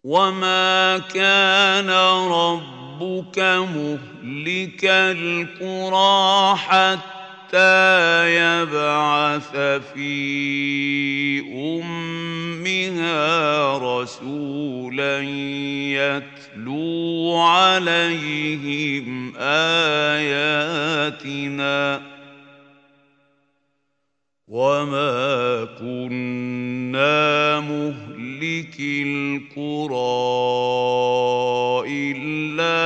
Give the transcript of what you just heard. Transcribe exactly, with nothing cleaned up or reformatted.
وما كان ربك مهلك القرى حتى يبعث في أمها رسولا يتلو عليهم آياتنا وما كنا مهلك القرى إلا